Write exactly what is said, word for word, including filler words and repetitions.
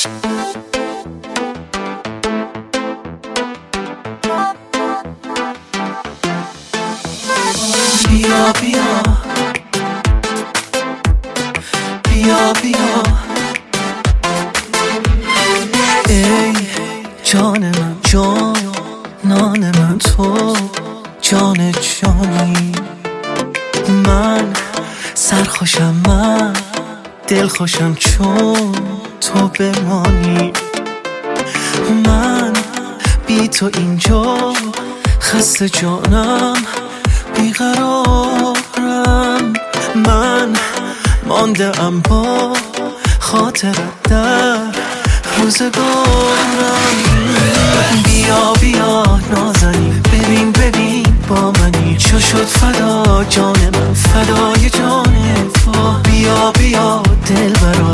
بیا بیا بیا بیا ای جان من، جانان من، تو جان جانی. من سرخوشم، من دلخوشم چون تو بمانی. من بی تو اینجا خسته جانم، بیقرارم. من مانده ام با خاطرت در روزگارم. بیا بیا نازنین، ببین ببین با منی، چو شد فدا جان من، فدای جان تو. بیا بیا دلبرا